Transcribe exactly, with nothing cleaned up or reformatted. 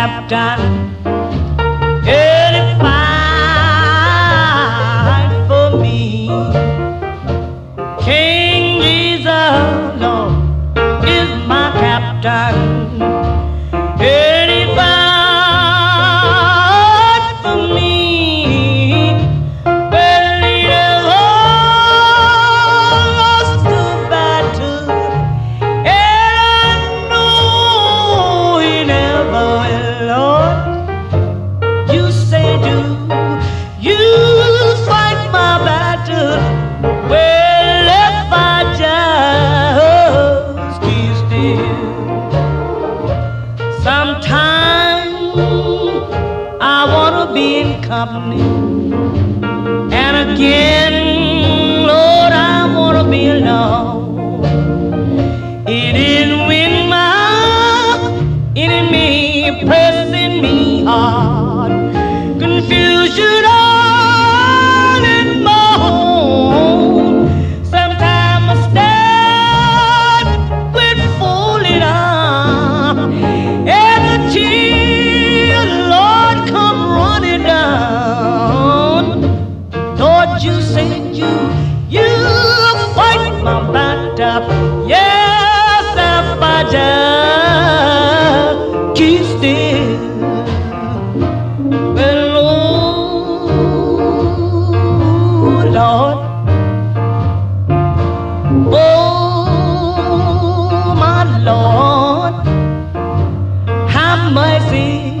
captain. Early fight for me. King Jesus, Lord, is my captain. Early fight for me. Well, he never lost the battle, and I know he never will, Lord. You say, do you fight my battle? Well, if I just keep still. Sometimes I wanna be in company, and again, Lord, I wanna be alone. It is when my enemy pressing me hard, confusion all in my home. Sometimes I stand with folded arms, and the tears, Lord, come running down. Lord, you say you, you fight my battle. Yes, if I just keep still. Well, oh, Lord, oh, my Lord, have mercy